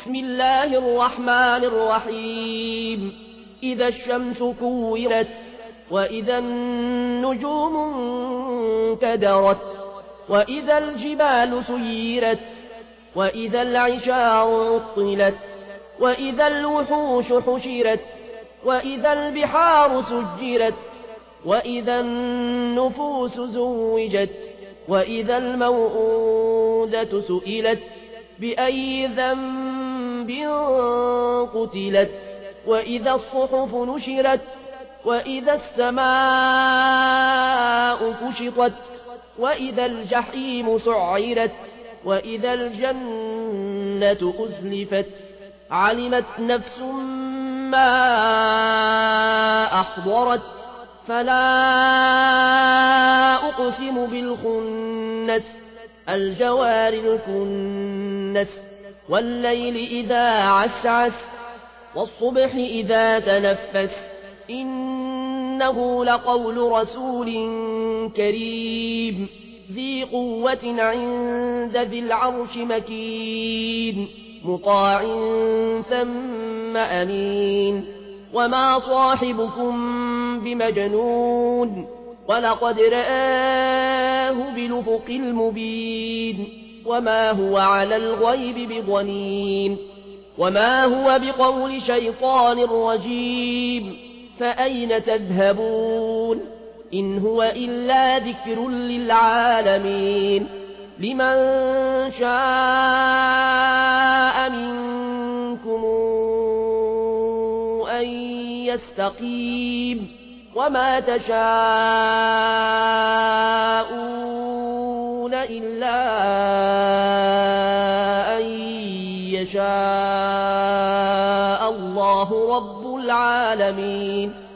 بسم الله الرحمن الرحيم إذا الشمس كورت وإذا النجوم انكدرت وإذا الجبال سيرت وإذا العشار عطلت وإذا الوحوش حشرت وإذا البحار سجرت وإذا النفوس زوجت وإذا الموءودة سئلت بأي ذنب قتلت وإذا الصحف نشرت وإذا السماء كشطت وإذا الجحيم سعرت وإذا الجنة أزلفت علمت نفس ما أحضرت فلا أقسم بالخنس الجوار الكنس والليل إذا عسعس والصبح إذا تنفس إنه لقول رسول كريم ذي قوة عند ذي العرش مكين مطاع ثم أمين وما صاحبكم بمجنون ولقد رآه بالأفق المبين وما هو على الغيب بضنين وما هو بقول شيطان رجيم فأين تذهبون إن هو إلا ذكر للعالمين لمن شاء منكم أن يستقيم وما تشاءون إلا أن يشاء الله رب العالمين